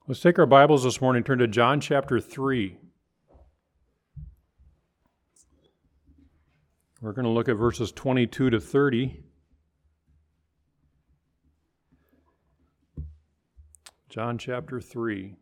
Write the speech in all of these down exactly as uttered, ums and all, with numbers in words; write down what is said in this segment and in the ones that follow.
Let's take our Bibles this morning and turn to John chapter three. We're going to look at verses twenty-two to thirty. John chapter three.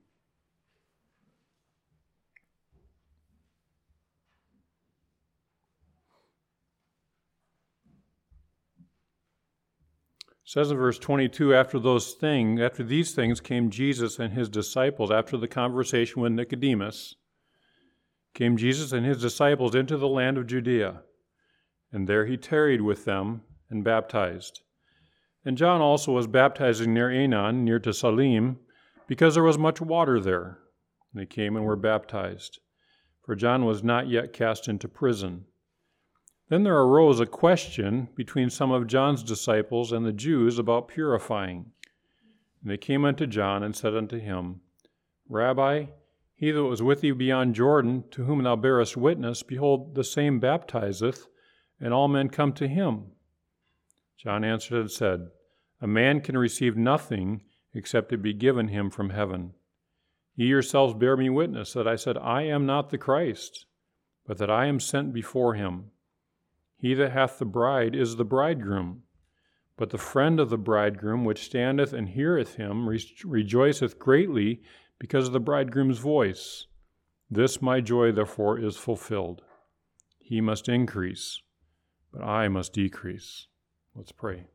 It says in verse twenty-two, after those things, after these things came Jesus and his disciples, after the conversation with Nicodemus, came Jesus and his disciples into the land of Judea, and there he tarried with them and baptized. And John also was baptizing near Aenon, near to Salim, because there was much water there. And they came and were baptized, for John was not yet cast into prison. Then there arose a question between some of John's disciples and the Jews about purifying. And they came unto John and said unto him, Rabbi, he that was with thee beyond Jordan, to whom thou bearest witness, behold, the same baptizeth, and all men come to him. John answered and said, A man can receive nothing except it be given him from heaven. Ye yourselves bear me witness that I said, I am not the Christ, but that I am sent before him. He that hath the bride is the bridegroom. But the friend of the bridegroom, which standeth and heareth him, re- rejoiceth greatly because of the bridegroom's voice. This my joy, therefore, is fulfilled. He must increase, but I must decrease. Let's pray.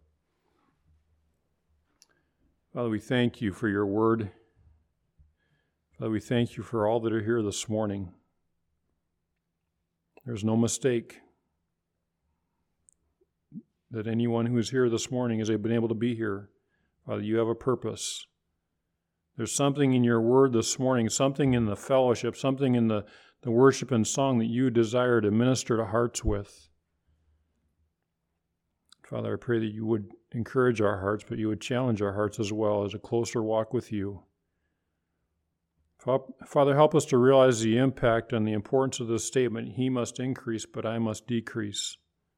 Father, we thank you for your word. Father, we thank you for all that are here this morning. There's no mistake that anyone who is here this morning has been able to be here. Father, you have a purpose. There's something in your word this morning, something in the fellowship, something in the, the worship and song that you desire to minister to hearts with. Father, I pray that you would encourage our hearts, but you would challenge our hearts as well as a closer walk with you. Father, help us to realize the impact and the importance of this statement, he must increase, but I must decrease.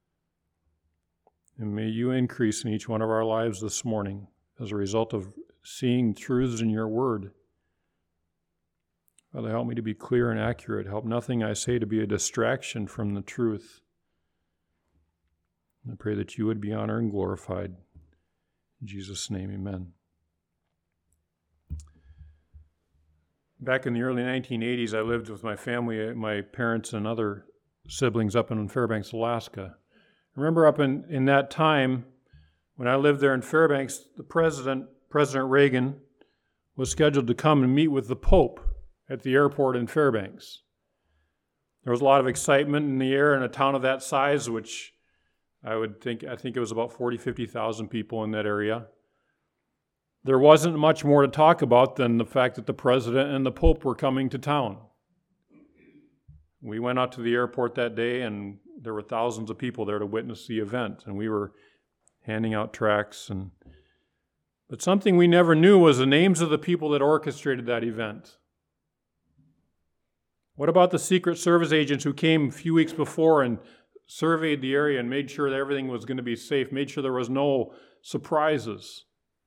And may you increase in each one of our lives this morning as a result of seeing truths in your word. Father, help me to be clear and accurate. Help nothing I say to be a distraction from the truth. I pray that you would be honored and glorified. In Jesus' name, amen. Back in the early nineteen eighties, I lived with my family, my parents and other siblings up in Fairbanks, Alaska. I remember up in, in that time, when I lived there in Fairbanks, the president, President Reagan, was scheduled to come and meet with the Pope at the airport in Fairbanks. There was a lot of excitement in the air in a town of that size, which I would think, I think it was about forty, fifty thousand people in that area. There wasn't much more to talk about than the fact that the president and the Pope were coming to town. We went out to the airport that day, and there were thousands of people there to witness the event, and we were handing out tracts. And but something we never knew was the names of the people that orchestrated that event. What about the Secret Service agents who came a few weeks before and surveyed the area and made sure that everything was going to be safe, made sure there was no surprises?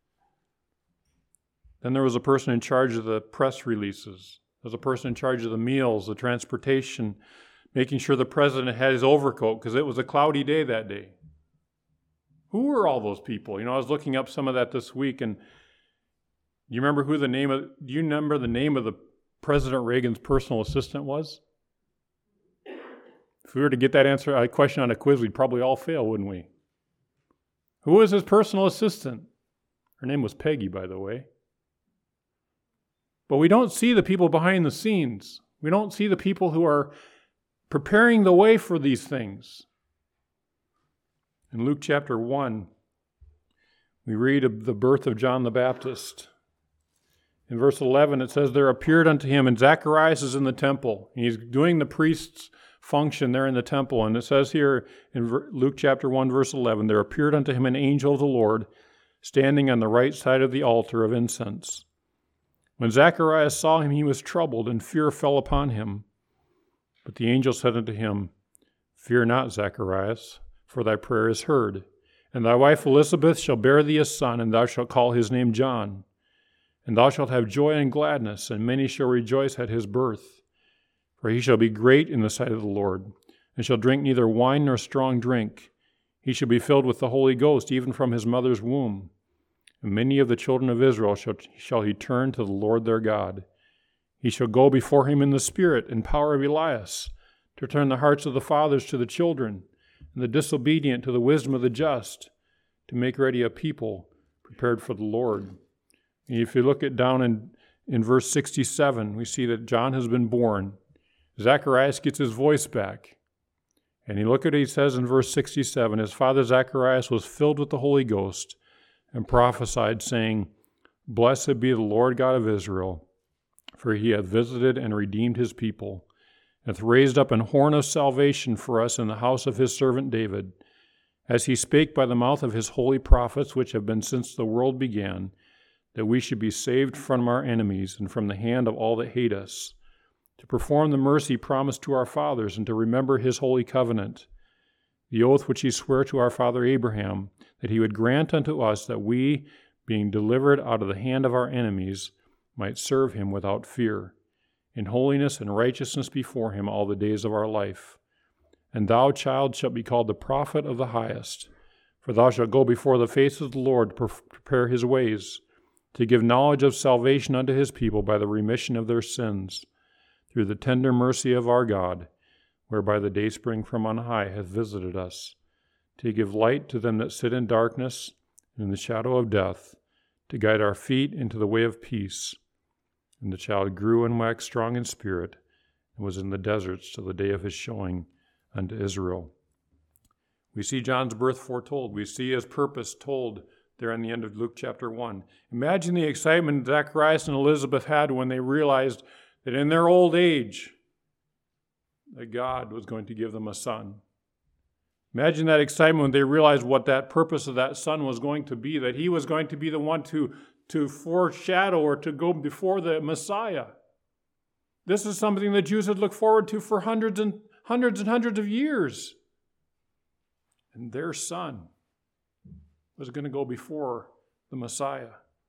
Then there was a person in charge of the press releases. There was a person in charge of the meals, the transportation, making sure the president had his overcoat because it was a cloudy day that day. Who were all those people? You know, I was looking up some of that this week, and you remember who the name of, do you remember the name of the President Reagan's personal assistant was? If we were to get that answer, a question on a quiz, we'd probably all fail, wouldn't we? Who was his personal assistant? Her name was Peggy, by the way. But we don't see the people behind the scenes. We don't see the people who are preparing the way for these things. In Luke chapter one, we read of the birth of John the Baptist. In verse eleven, it says, there appeared unto him, and Zacharias is in the temple. And he's doing the priest's function there in the temple. And it says here in Luke chapter one, verse eleven, there appeared unto him an angel of the Lord, standing on the right side of the altar of incense. When Zacharias saw him, he was troubled, and fear fell upon him. But the angel said unto him, Fear not, Zacharias, for thy prayer is heard. And thy wife Elizabeth shall bear thee a son, and thou shalt call his name John. And thou shalt have joy and gladness, and many shall rejoice at his birth. For he shall be great in the sight of the Lord, and shall drink neither wine nor strong drink. He shall be filled with the Holy Ghost, even from his mother's womb. And many of the children of Israel shall, shall he turn to the Lord their God. He shall go before him in the spirit and power of Elias, to turn the hearts of the fathers to the children, and the disobedient to the wisdom of the just, to make ready a people prepared for the Lord. And if you look at down in, in verse sixty-seven, we see that John has been born. Zacharias gets his voice back. And you look at what he says in verse sixty-seven, his father Zacharias was filled with the Holy Ghost and prophesied, saying, Blessed be the Lord God of Israel, for he hath visited and redeemed his people, and hath raised up an horn of salvation for us in the house of his servant David, as he spake by the mouth of his holy prophets, which have been since the world began, that we should be saved from our enemies and from the hand of all that hate us, to perform the mercy promised to our fathers, and to remember his holy covenant, the oath which he sware to our father Abraham, that he would grant unto us that we, being delivered out of the hand of our enemies, might serve him without fear, in holiness and righteousness before him all the days of our life. And thou, child, shalt be called the prophet of the highest, for thou shalt go before the face of the Lord to prepare his ways, to give knowledge of salvation unto his people by the remission of their sins, through the tender mercy of our God, whereby the dayspring from on high hath visited us, to give light to them that sit in darkness and in the shadow of death, to guide our feet into the way of peace. And the child grew and waxed strong in spirit, and was in the deserts till the day of his showing unto Israel. We see John's birth foretold. We see his purpose told there in the end of Luke chapter one. Imagine the excitement Zacharias and Elizabeth had when they realized that in their old age, that God was going to give them a son. Imagine that excitement when they realized what that purpose of that son was going to be, that he was going to be the one to, to foreshadow or to go before the Messiah. This is something the Jews had looked forward to for hundreds and hundreds and hundreds of years. And their son was going to go before the Messiah.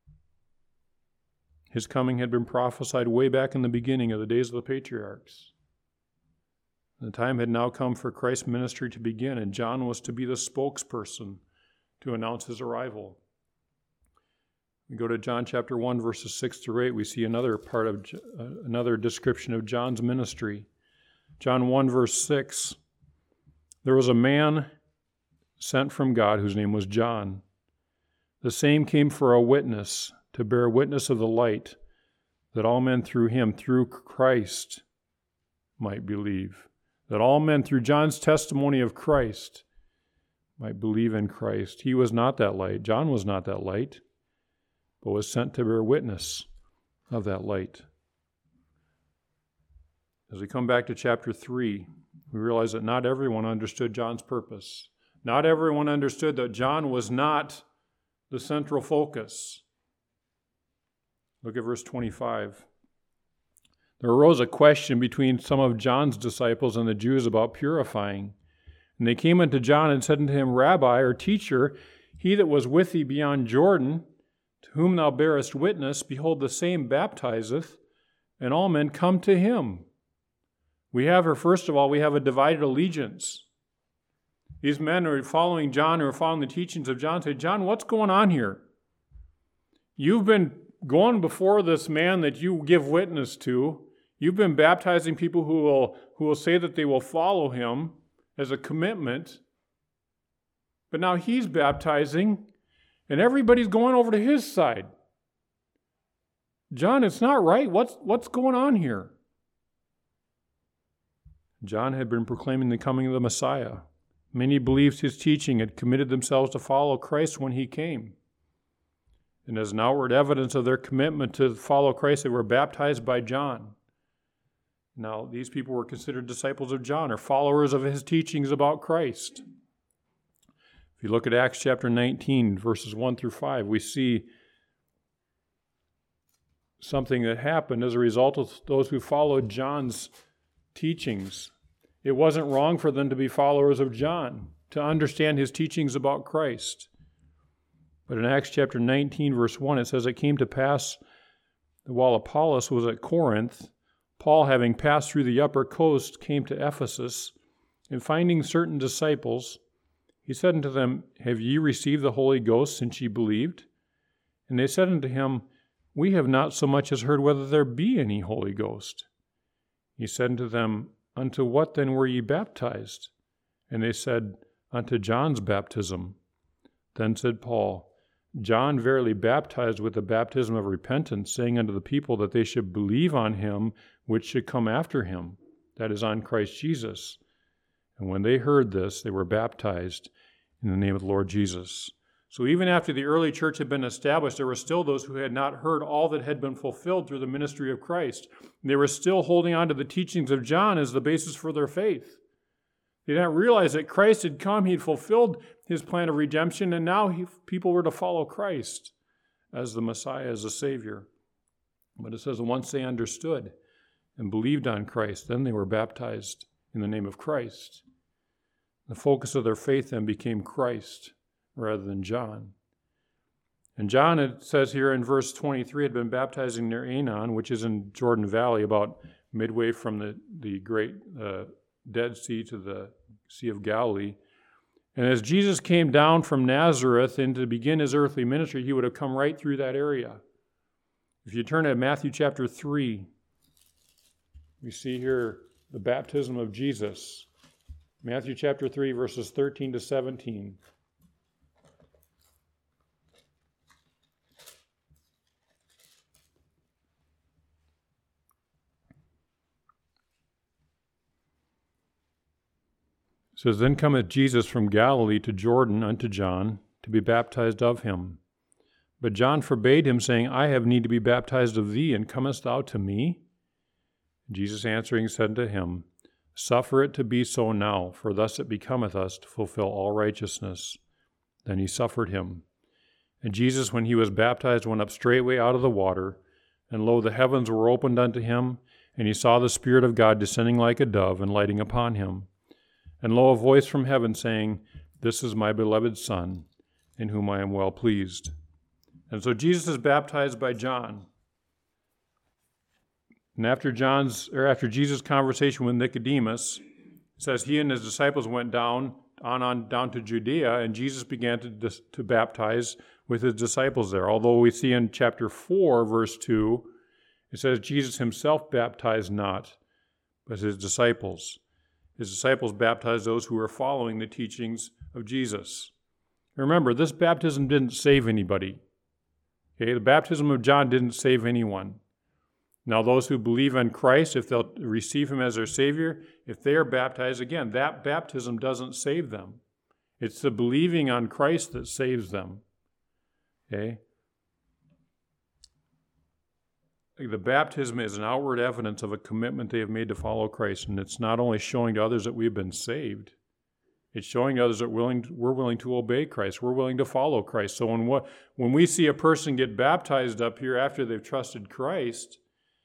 His coming had been prophesied way back in the beginning of the days of the patriarchs. The time had now come for Christ's ministry to begin, and John was to be the spokesperson to announce his arrival. We go to John chapter one, verses six through eight. We see another part of uh, another description of John's ministry. John one, verse six. There was a man sent from God whose name was John. The same came for a witness, to bear witness of the light, that all men through him, through Christ, might believe. That all men through John's testimony of Christ might believe in Christ. He was not that light. John was not that light, but was sent to bear witness of that light. As we come back to chapter three, we realize that not everyone understood John's purpose. Not everyone understood that John was not the central focus. Look at verse twenty-five. There arose a question between some of John's disciples and the Jews about purifying. And they came unto John and said unto him, Rabbi, or teacher, he that was with thee beyond Jordan, to whom thou bearest witness, behold, the same baptizeth, and all men come to him. We have here, first of all, we have a divided allegiance. These men are following John, or are following the teachings of John, say, John, what's going on here? You've been going before this man that you give witness to. You've been baptizing people who will, who will say that they will follow him as a commitment. But now he's baptizing, and everybody's going over to his side. John, it's not right. What's, what's going on here? John had been proclaiming the coming of the Messiah. Many believed his teaching had committed themselves to follow Christ when he came. And as an outward evidence of their commitment to follow Christ, they were baptized by John. Now, these people were considered disciples of John, or followers of his teachings about Christ. If you look at Acts chapter nineteen, verses one through five, we see something that happened as a result of those who followed John's teachings. It wasn't wrong for them to be followers of John, to understand his teachings about Christ. But in Acts chapter nineteen, verse one, it says, It came to pass that while Apollos was at Corinth, Paul, having passed through the upper coast, came to Ephesus, and finding certain disciples, he said unto them, Have ye received the Holy Ghost since ye believed? And they said unto him, We have not so much as heard whether there be any Holy Ghost. He said unto them, Unto what then were ye baptized? And they said, Unto John's baptism. Then said Paul, John verily baptized with the baptism of repentance, saying unto the people that they should believe on him which should come after him, that is, on Christ Jesus. And when they heard this, they were baptized in the name of the Lord Jesus. So even after the early church had been established, there were still those who had not heard all that had been fulfilled through the ministry of Christ. They were still holding on to the teachings of John as the basis for their faith. They didn't realize that Christ had come, he'd fulfilled his plan of redemption, and now he, people were to follow Christ as the Messiah, as the Savior. But it says once they understood and believed on Christ, then they were baptized in the name of Christ. The focus of their faith then became Christ rather than John. And John, it says here in verse twenty-three, had been baptizing near Aenon, which is in Jordan Valley, about midway from the, the great uh, Dead Sea to the Sea of Galilee. And as Jesus came down from Nazareth and to begin his earthly ministry, he would have come right through that area. If you turn to Matthew chapter three, we see here the baptism of Jesus. Matthew chapter three, verses thirteen to seventeen. It says, Then cometh Jesus from Galilee to Jordan unto John, to be baptized of him. But John forbade him, saying, I have need to be baptized of thee, and comest thou to me? Jesus answering said unto him, Suffer it to be so now, for thus it becometh us to fulfill all righteousness. Then he suffered him. And Jesus, when he was baptized, went up straightway out of the water, and lo, the heavens were opened unto him, and he saw the Spirit of God descending like a dove, and lighting upon him. And lo, a voice from heaven saying, This is my beloved Son, in whom I am well pleased. And so Jesus is baptized by John. And after John's, or after Jesus' conversation with Nicodemus, it says he and his disciples went down on, on down to Judea, and Jesus began to, to baptize with his disciples there. Although we see in chapter four, verse two, it says Jesus himself baptized not, but his disciples. His disciples baptized those who were following the teachings of Jesus. Remember, this baptism didn't save anybody. Okay, the baptism of John didn't save anyone. Now, those who believe in Christ, if they'll receive him as their Savior, if they are baptized, again, that baptism doesn't save them. It's the believing on Christ that saves them. Okay? The baptism is an outward evidence of a commitment they have made to follow Christ, and it's not only showing to others that we've been saved, it's showing to others that we're willing to, we're willing to obey Christ, we're willing to follow Christ. So when, what, when we see a person get baptized up here after they've trusted Christ,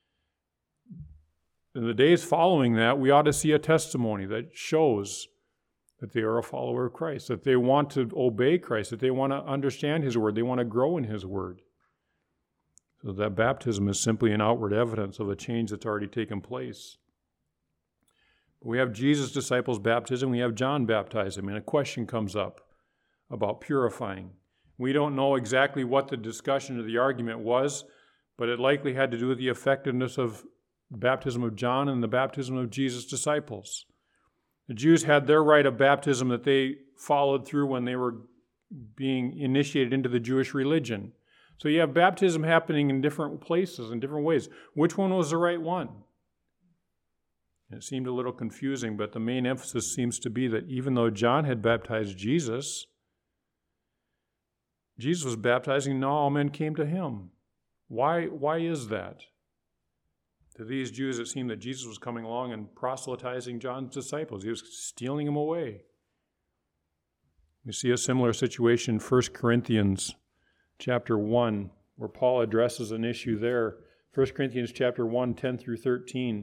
in the days following that, we ought to see a testimony that shows that they are a follower of Christ, that they want to obey Christ, that they want to understand his word, they want to grow in his word. So that baptism is simply an outward evidence of a change that's already taken place. We have Jesus' disciples' baptism, we have John baptize him, and a question comes up about purifying. We don't know exactly what the discussion or the argument was, but it likely had to do with the effectiveness of the baptism of John and the baptism of Jesus' disciples. The Jews had their rite of baptism that they followed through when they were being initiated into the Jewish religion. So you have baptism happening in different places, in different ways. Which one was the right one? It seemed a little confusing, but the main emphasis seems to be that even though John had baptized Jesus, Jesus was baptizing, and all men came to him. Why, why is that? To these Jews, it seemed that Jesus was coming along and proselytizing John's disciples. He was stealing them away. We see a similar situation in First Corinthians chapter one, where Paul addresses an issue there. First Corinthians chapter one, ten through thirteen.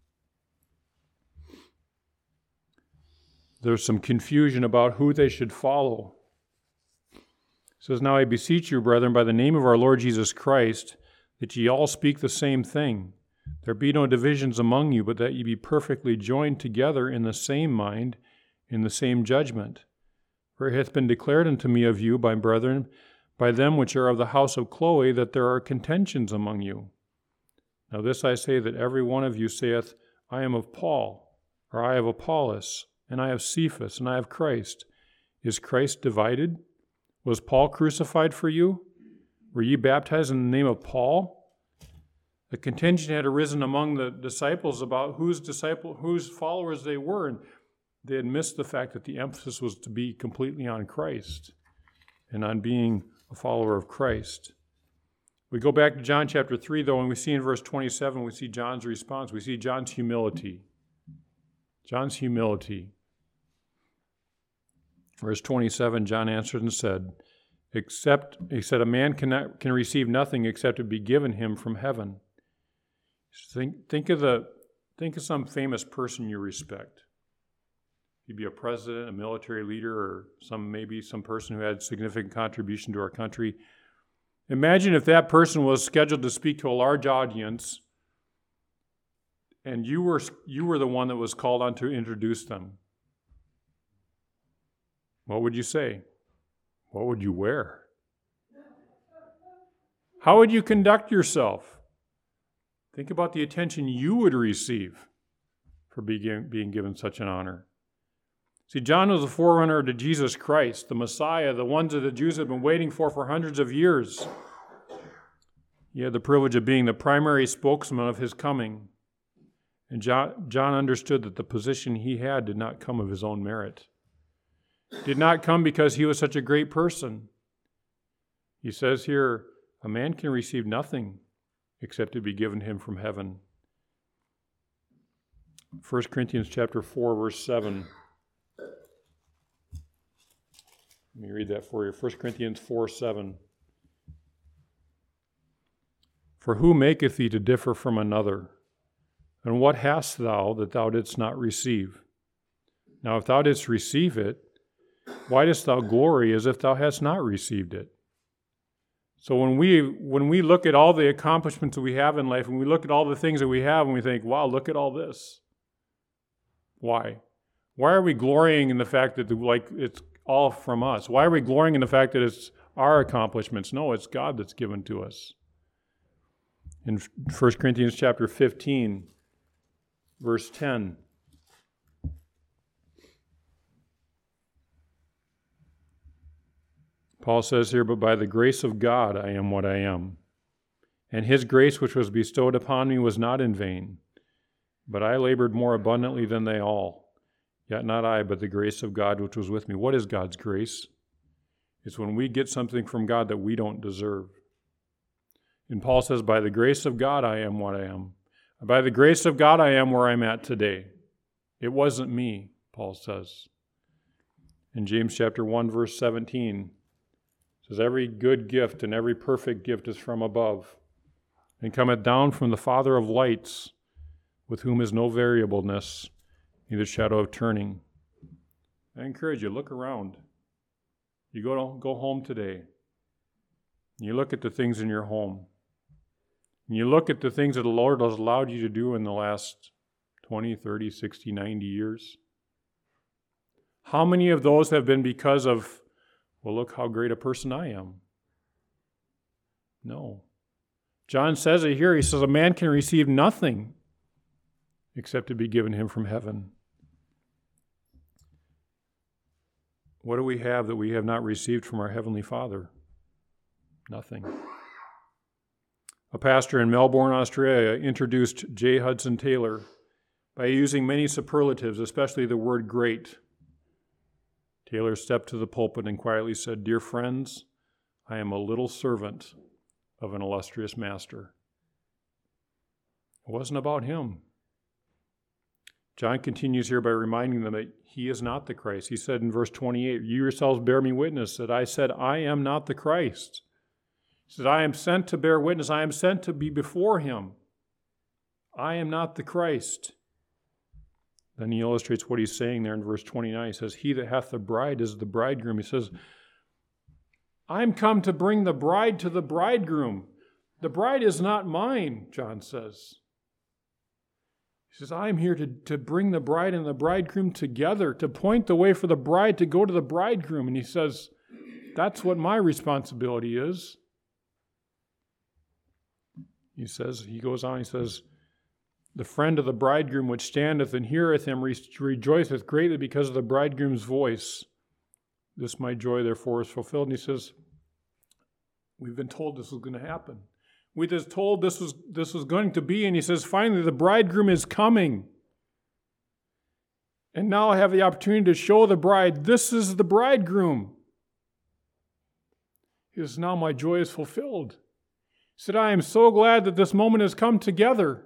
There's some confusion about who they should follow. It says, Now I beseech you, brethren, by the name of our Lord Jesus Christ, that ye all speak the same thing. There be no divisions among you, but that ye be perfectly joined together in the same mind, in the same judgment. For it hath been declared unto me of you, my brethren, by them which are of the house of Chloe, that there are contentions among you. Now this I say, that every one of you saith, I am of Paul, or I have Apollos, and I have Cephas, and I have Christ. Is Christ divided? Was Paul crucified for you? Were ye baptized in the name of Paul? A contention had arisen among the disciples about whose disciple, whose followers they were, and they had missed the fact that the emphasis was to be completely on Christ and on being a follower of Christ. We go back to John chapter three, though, and we see in verse twenty-seven, we see John's response. We see John's humility. John's humility. Verse twenty-seven, John answered and said, Except, he said, a man cannot, can receive nothing except it be given him from heaven. Think, think of the, think of some famous person you respect. He'd be a president, a military leader, or some maybe some person who had significant contribution to our country. Imagine if that person was scheduled to speak to a large audience, and you were you were the one that was called on to introduce them. What would you say? What would you wear? How would you conduct yourself? Think about the attention you would receive for being, being given such an honor. See, John was the forerunner to Jesus Christ, the Messiah, the ones that the Jews had been waiting for for hundreds of years. He had the privilege of being the primary spokesman of his coming. And John, John understood that the position he had did not come of his own merit. It did not come because he was such a great person. He says here, a man can receive nothing except it be given him from heaven. First Corinthians chapter four, verse seven. Let me read that for you. First Corinthians four, seven. For who maketh thee to differ from another? And what hast thou that thou didst not receive? Now if thou didst receive it, why dost thou glory as if thou hadst not received it? So when we when we look at all the accomplishments that we have in life, and we look at all the things that we have, and we think, wow, look at all this. Why? Why are we glorying in the fact that like it's all from us? Why are we glorying in the fact that it's our accomplishments? No, it's God that's given to us. In First Corinthians chapter fifteen, verse ten. Paul says here, but by the grace of God I am what I am. And his grace which was bestowed upon me was not in vain. But I labored more abundantly than they all. Yet not I, but the grace of God which was with me. What is God's grace? It's when we get something from God that we don't deserve. And Paul says, by the grace of God I am what I am. By the grace of God I am where I'm at today. It wasn't me, Paul says. In James chapter one, verse seventeen, it says, every good gift and every perfect gift is from above, and cometh down from the Father of lights, with whom is no variableness, neither shadow of turning. I encourage you, look around. You go to, go home today, and you look at the things in your home, and you look at the things that the Lord has allowed you to do in the last twenty, thirty, sixty, ninety years. How many of those have been because of, well, look how great a person I am? No. John says it here. He says, a man can receive nothing except to be given him from heaven. What do we have that we have not received from our Heavenly Father? Nothing. A pastor in Melbourne, Australia, introduced J. Hudson Taylor by using many superlatives, especially the word great. Taylor stepped to the pulpit and quietly said, dear friends, I am a little servant of an illustrious master. It wasn't about him. John continues here by reminding them that he is not the Christ. He said in verse twenty-eight, you yourselves bear me witness that I said, I am not the Christ. He said, I am sent to bear witness. I am sent to be before him. I am not the Christ. Then he illustrates what he's saying there in verse twenty-nine. He says, he that hath the bride is the bridegroom. He says, I'm come to bring the bride to the bridegroom. The bride is not mine, John says. He says, I am here to, to bring the bride and the bridegroom together, to point the way for the bride to go to the bridegroom. And he says, that's what my responsibility is. He says, he goes on, he says, the friend of the bridegroom which standeth and heareth him re- rejoiceth greatly because of the bridegroom's voice. This my joy therefore is fulfilled. And he says, we've been told this was going to happen. We just told this was this was going to be, and he says, finally, the bridegroom is coming. And now I have the opportunity to show the bride, this is the bridegroom. He says, now my joy is fulfilled. He said, I am so glad that this moment has come together.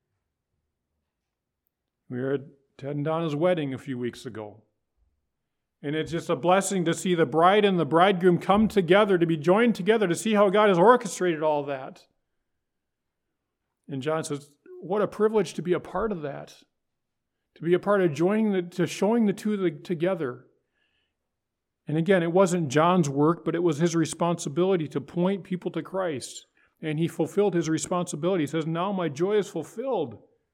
We were at Ted and Donna's wedding a few weeks ago. And it's just a blessing to see the bride and the bridegroom come together, to be joined together, to see how God has orchestrated all that. And John says, what a privilege to be a part of that. To be a part of joining the, to showing the two together. And again, it wasn't John's work, but it was his responsibility to point people to Christ. And he fulfilled his responsibility. He says, now my joy is fulfilled.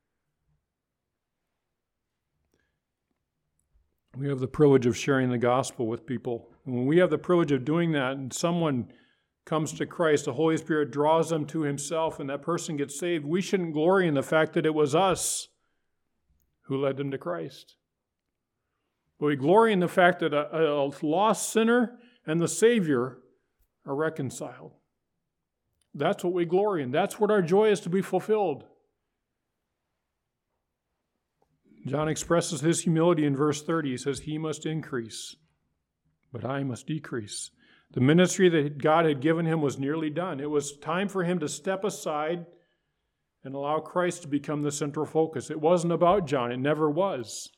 We have the privilege of sharing the gospel with people. And when we have the privilege of doing that and someone comes to Christ, the Holy Spirit draws them to himself and that person gets saved, we shouldn't glory in the fact that it was us who led them to Christ. But we glory in the fact that a, a lost sinner and the Savior are reconciled. That's what we glory in. That's what our joy is to be fulfilled. John expresses his humility in verse thirty. He says, he must increase, but I must decrease. The ministry that God had given him was nearly done. It was time for him to step aside and allow Christ to become the central focus. It wasn't about John. It never was.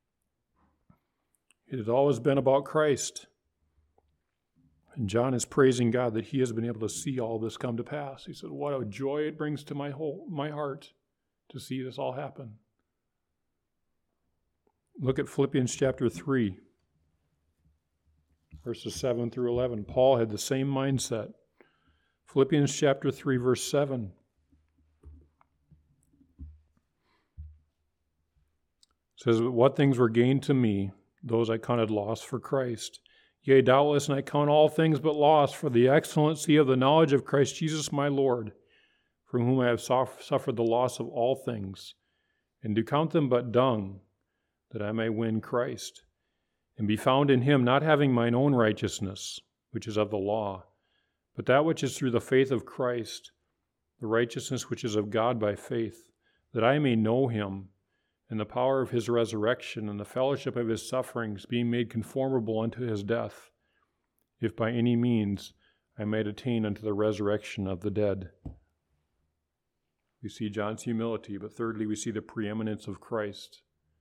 It had always been about Christ. And John is praising God that he has been able to see all this come to pass. He said, what a joy it brings to my whole my heart to see this all happen. Look at Philippians chapter three, verses seven through eleven. Paul had the same mindset. Philippians chapter three, verse seven. It says, what things were gained to me, those I counted loss for Christ. Yea, doubtless, and I count all things but loss for the excellency of the knowledge of Christ Jesus my Lord, from whom I have suffered the loss of all things, and do count them but dung, that I may win Christ, and be found in him, not having mine own righteousness, which is of the law, but that which is through the faith of Christ, the righteousness which is of God by faith, that I may know him, and the power of his resurrection, and the fellowship of his sufferings, being made conformable unto his death, if by any means I might attain unto the resurrection of the dead. We see John's humility, but thirdly, we see the preeminence of Christ.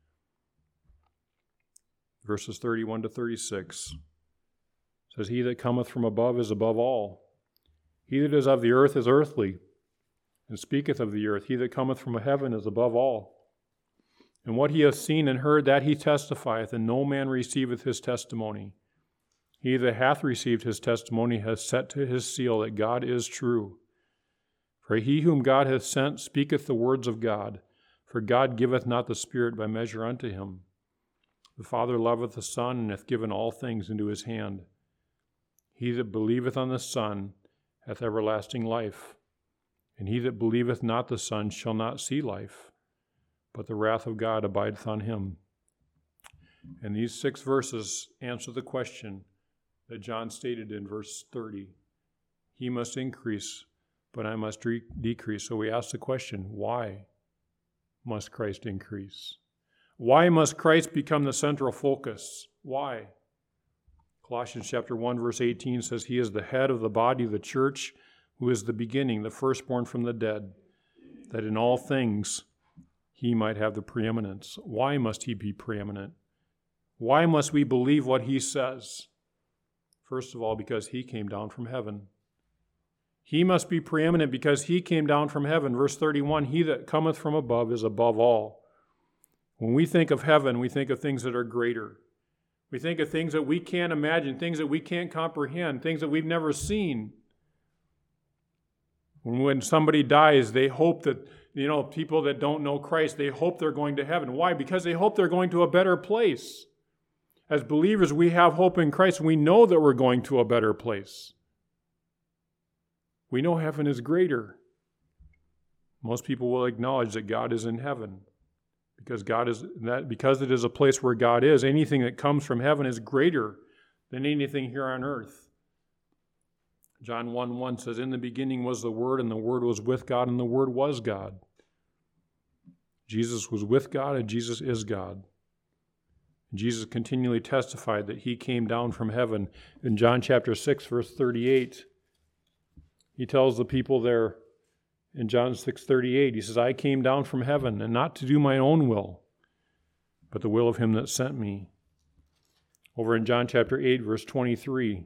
Verses thirty-one to thirty-six says, he that cometh from above is above all. He that is of the earth is earthly, and speaketh of the earth. He that cometh from heaven is above all. And what he hath seen and heard, that he testifieth, and no man receiveth his testimony. He that hath received his testimony hath set to his seal that God is true. For he whom God hath sent speaketh the words of God, for God giveth not the Spirit by measure unto him. The Father loveth the Son, and hath given all things into his hand. He that believeth on the Son hath everlasting life, and he that believeth not the Son shall not see life, but the wrath of God abideth on him. And these six verses answer the question that John stated in verse thirty. He must increase, but I must re- decrease. So we ask the question, why must Christ increase? Why must Christ become the central focus? Why? Colossians chapter one, verse eighteen says, he is the head of the body of the church, who is the beginning, the firstborn from the dead, that in all things he might have the preeminence. Why must he be preeminent? Why must we believe what he says? First of all, because he came down from heaven. He must be preeminent because he came down from heaven. Verse thirty-one, he that cometh from above is above all. When we think of heaven, we think of things that are greater. We think of things that we can't imagine, things that we can't comprehend, things that we've never seen. When, when somebody dies, they hope that, you know, people that don't know Christ, they hope they're going to heaven. Why? Because they hope they're going to a better place. As believers, we have hope in Christ, and we know that we're going to a better place. We know heaven is greater. Most people will acknowledge that God is in heaven. Because God is that because it is a place where God is, anything that comes from heaven is greater than anything here on earth. John one one says, "In the beginning was the Word, and the Word was with God, and the Word was God." Jesus was with God, and Jesus is God. Jesus continually testified that he came down from heaven. In John chapter six, verse thirty-eight, he tells the people there, in John six thirty-eight, he says, "I came down from heaven, and not to do my own will, but the will of him that sent me." Over in John chapter eight, verse twenty-three,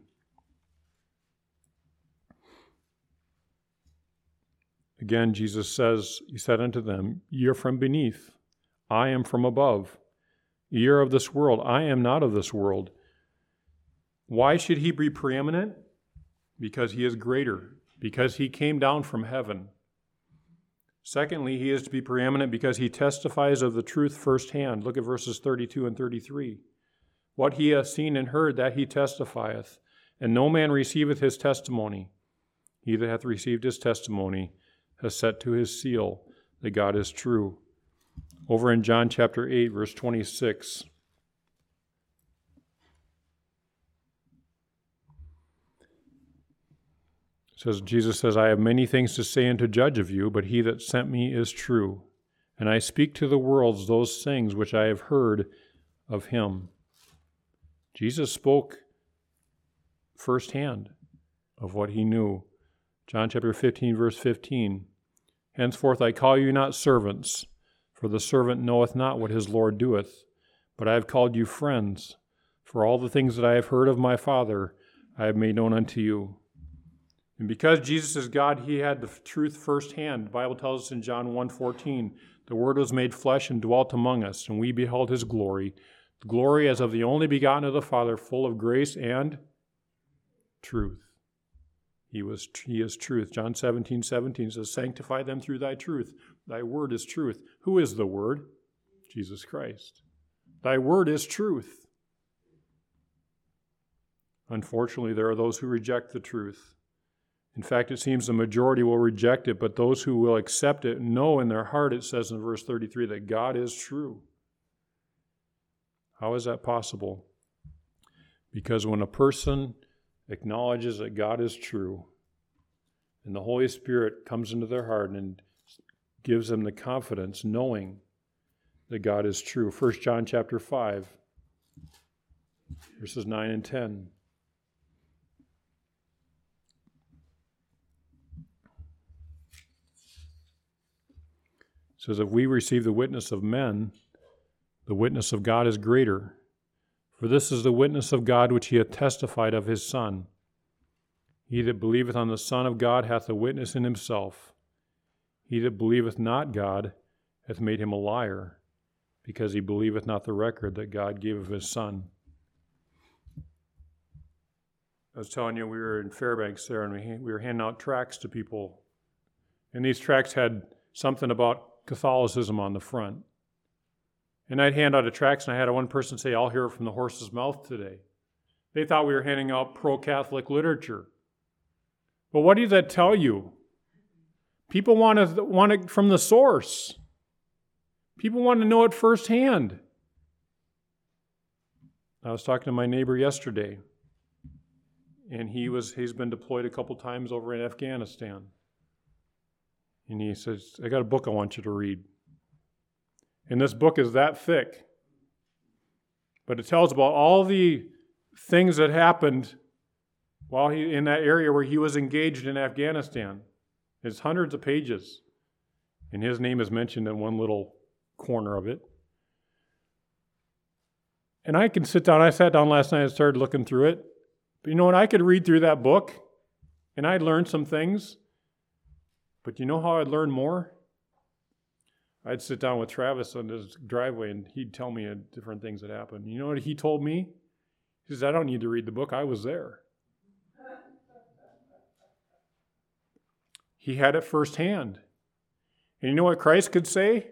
again, Jesus says, he said unto them, "Ye are from beneath, I am from above. Ye are of this world, I am not of this world." Why should he be preeminent? Because he is greater, because he came down from heaven. Secondly, he is to be preeminent because he testifies of the truth firsthand. Look at verses thirty-two and thirty-three. "What he hath seen and heard, that he testifieth, and no man receiveth his testimony. He that hath received his testimony has set to his seal that God is true." Over in John chapter eight, verse twenty-six. It says, Jesus says, "I have many things to say and to judge of you, but he that sent me is true. And I speak to the worlds those things which I have heard of him." Jesus spoke firsthand of what he knew. John chapter fifteen, verse fifteen. "Henceforth I call you not servants, for the servant knoweth not what his Lord doeth. But I have called you friends, for all the things that I have heard of my Father I have made known unto you." And because Jesus is God, he had the truth firsthand. The Bible tells us in John one fourteen, "The Word was made flesh and dwelt among us, and we beheld his glory, the glory as of the only begotten of the Father, full of grace and truth." He was he is truth. John seventeen seventeen says, "Sanctify them through thy truth. Thy word is truth." Who is the Word? Jesus Christ. Thy word is truth. Unfortunately, there are those who reject the truth. In fact, it seems the majority will reject it, but those who will accept it know in their heart, it says in verse thirty-three, that God is true. How is that possible? Because when a person acknowledges that God is true, and the Holy Spirit comes into their heart and gives them the confidence, knowing that God is true. First John chapter five, verses nine and ten. It says, "If we receive the witness of men, the witness of God is greater. For this is the witness of God which he hath testified of his Son. He that believeth on the Son of God hath a witness in himself. He that believeth not God hath made him a liar, because he believeth not the record that God gave of his Son." I was telling you, we were in Fairbanks there, and we, we were handing out tracts to people. And these tracts had something about Catholicism on the front. And I'd hand out a tracts, and I had one person say, "I'll hear it from the horse's mouth today." They thought we were handing out pro-Catholic literature. But what does that tell you? People want to want it from the source. People want to know it firsthand. I was talking to my neighbor yesterday, and he was he's been deployed a couple times over in Afghanistan. And he says, "I got a book I want you to read." And this book is that thick. But it tells about all the things that happened while he in that area where he was engaged in Afghanistan. It's hundreds of pages. And his name is mentioned in one little corner of it. And I can sit down, I sat down last night and started looking through it. But you know what? I could read through that book and I'd learn some things. But you know how I'd learn more? I'd sit down with Travis on his driveway and he'd tell me different things that happened. You know what he told me? He says, "I don't need to read the book. I was there." He had it firsthand. And you know what Christ could say?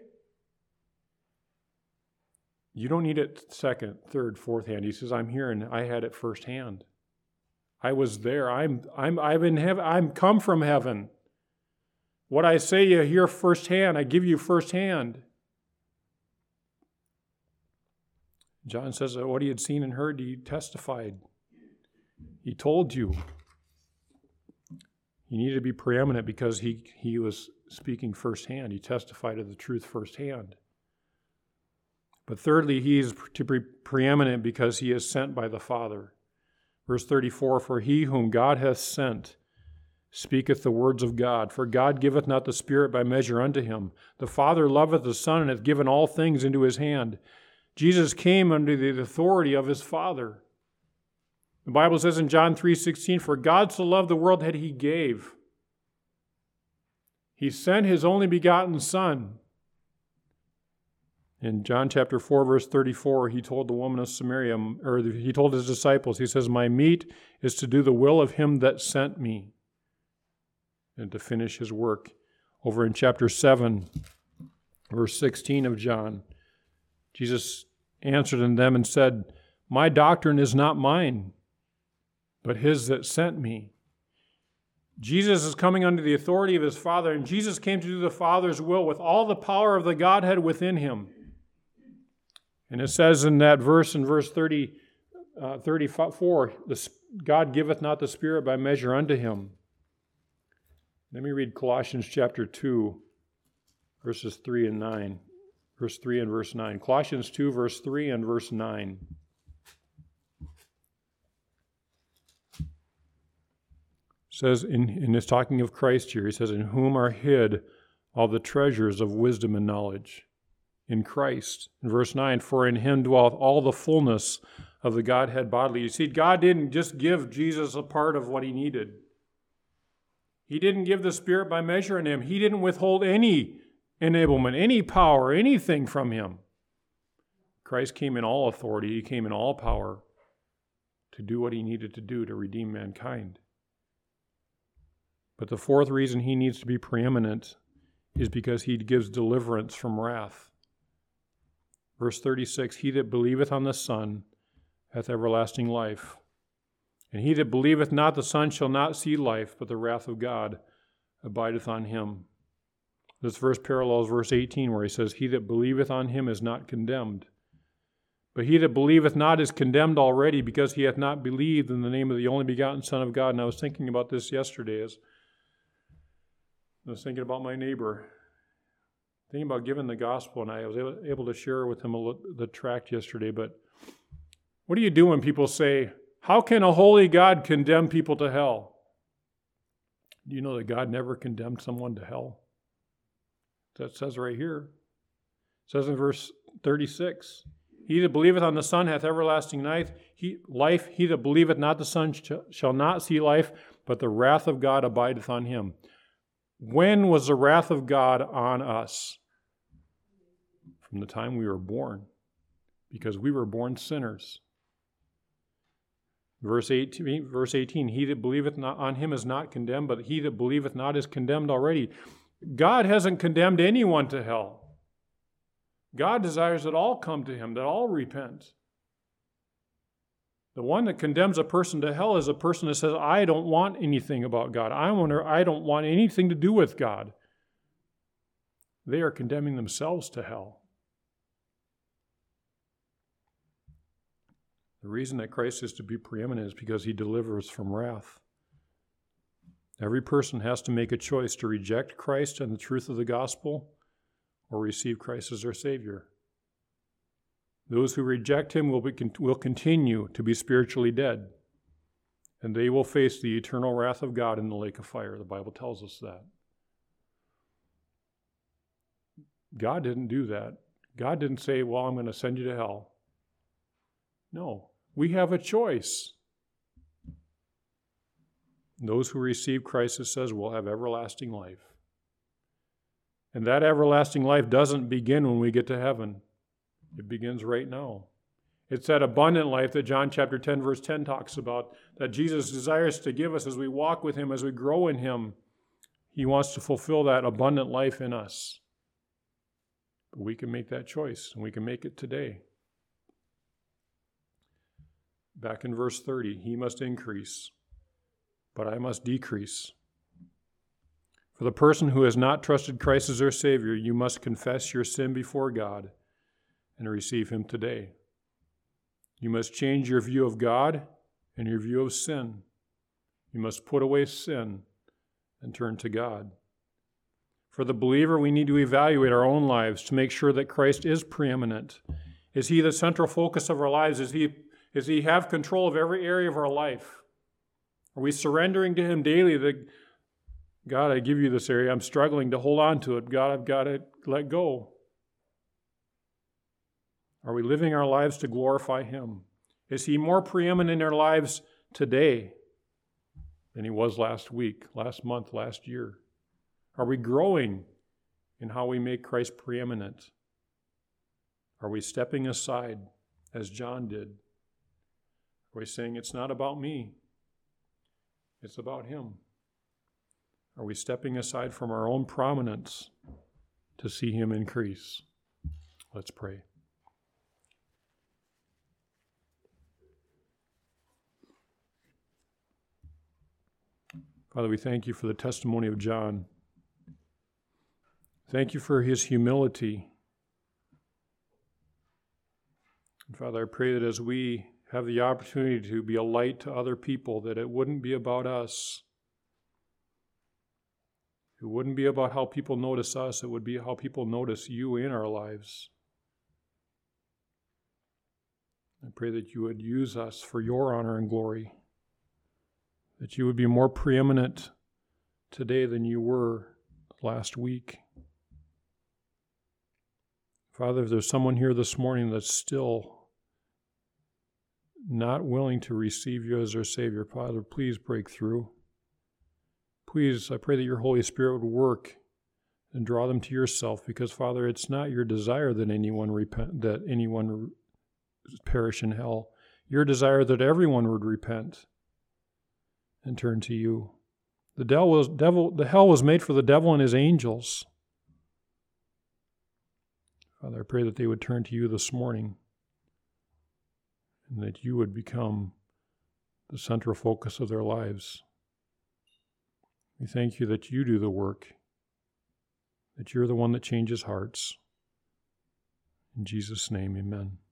You don't need it second, third, fourth hand. He says, I'm here and I had it firsthand. I was there. I'm I'm I've in heaven. I'm come from heaven. What I say you hear firsthand, I give you firsthand. John says that what he had seen and heard, he testified. He told you. He needed to be preeminent because he, he was speaking firsthand. He testified of the truth firsthand. But thirdly, he is to be preeminent because he is sent by the Father. Verse thirty-four, for he whom God hath sent speaketh the words of God. For God giveth not the Spirit by measure unto him. The Father loveth the Son and hath given all things into his hand. Jesus came under the authority of his Father. The Bible says in John three sixteen, for God so loved the world that he gave. He sent his only begotten Son. In John chapter four, verse thirty-four, he told the woman of Samaria, or he told his disciples, he says, my meat is to do the will of him that sent me, and to finish his work. Over in chapter seven, verse sixteen of John, Jesus answered unto them and said, my doctrine is not mine, but his that sent me. Jesus is coming under the authority of his Father, and Jesus came to do the Father's will with all the power of the Godhead within him. And it says in that verse, in verse thirty, uh, thirty-four, God giveth not the Spirit by measure unto him. Let me read Colossians chapter two, verses three and nine. Verse three and verse nine. Colossians two, verse three and verse nine. It says, in, in this talking of Christ here, he says, in whom are hid all the treasures of wisdom and knowledge. In Christ. In verse nine, for in him dwelleth all the fullness of the Godhead bodily. You see, God didn't just give Jesus a part of what he needed. He didn't give the Spirit by measure in him. He didn't withhold any enablement, any power, anything from him. Christ came in all authority. He came in all power to do what he needed to do to redeem mankind. But the fourth reason he needs to be preeminent is because he gives deliverance from wrath. Verse thirty-six, he that believeth on the Son hath everlasting life. And he that believeth not the Son shall not see life, but the wrath of God abideth on him. This verse parallels verse eighteen, where he says, he that believeth on him is not condemned. But he that believeth not is condemned already, because he hath not believed in the name of the only begotten Son of God. And I was thinking about this yesterday as I was thinking about my neighbor, thinking about giving the gospel, and I was able to share with him the tract yesterday. But what do you do when people say, how can a holy God condemn people to hell? Do you know that God never condemned someone to hell? That says right here. It says in verse thirty-six, he that believeth on the Son hath everlasting life. He, life. He that believeth not the Son sh- shall not see life, but the wrath of God abideth on him. When was the wrath of God on us? From the time we were born, because we were born sinners. Verse eighteen, verse eighteen, he that believeth not on him is not condemned, but he that believeth not is condemned already. God hasn't condemned anyone to hell. God desires that all come to him, that all repent. The one that condemns a person to hell is a person that says, I don't want anything about God. I wonder, I don't want anything to do with God. They are condemning themselves to hell. The reason that Christ is to be preeminent is because he delivers from wrath. Every person has to make a choice to reject Christ and the truth of the gospel or receive Christ as their Savior. Those who reject him will, be, will continue to be spiritually dead, and they will face the eternal wrath of God in the lake of fire. The Bible tells us that. God didn't do that. God didn't say, well, I'm going to send you to hell. No, we have a choice. Those who receive Christ, it says, will have everlasting life. And that everlasting life doesn't begin when we get to heaven. It begins right now. It's that abundant life that John chapter ten, verse ten talks about, that Jesus desires to give us as we walk with him, as we grow in him. He wants to fulfill that abundant life in us. But we can make that choice, and we can make it today. Back in verse thirty, he must increase, but I must decrease. For the person who has not trusted Christ as their Savior, you must confess your sin before God and receive him today. You must change your view of God and your view of sin. You must put away sin and turn to God. For the believer, we need to evaluate our own lives to make sure that Christ is preeminent. Is he the central focus of our lives? Is he, does he have control of every area of our life? Are we surrendering to him daily that, God, I give you this area. I'm struggling to hold on to it. God, I've got to let go. Are we living our lives to glorify him? Is he more preeminent in our lives today than he was last week, last month, last year? Are we growing in how we make Christ preeminent? Are we stepping aside as John did? Are we saying, it's not about me, it's about him? Are we stepping aside from our own prominence to see him increase? Let's pray. Father, we thank you for the testimony of John. Thank you for his humility. And Father, I pray that as we have the opportunity to be a light to other people, that it wouldn't be about us. It wouldn't be about how people notice us. It would be how people notice you in our lives. I pray that you would use us for your honor and glory, that you would be more preeminent today than you were last week. Father, if there's someone here this morning that's still not willing to receive you as their Savior, Father, please break through. Please, I pray that your Holy Spirit would work and draw them to yourself, because, Father, it's not your desire that anyone repent, that anyone perish in hell. Your desire that everyone would repent and turn to you. The devil was, devil, the hell was made for the devil and his angels. Father, I pray that they would turn to you this morning, and that you would become the central focus of their lives. We thank you that you do the work, that you're the one that changes hearts. In Jesus' name, amen.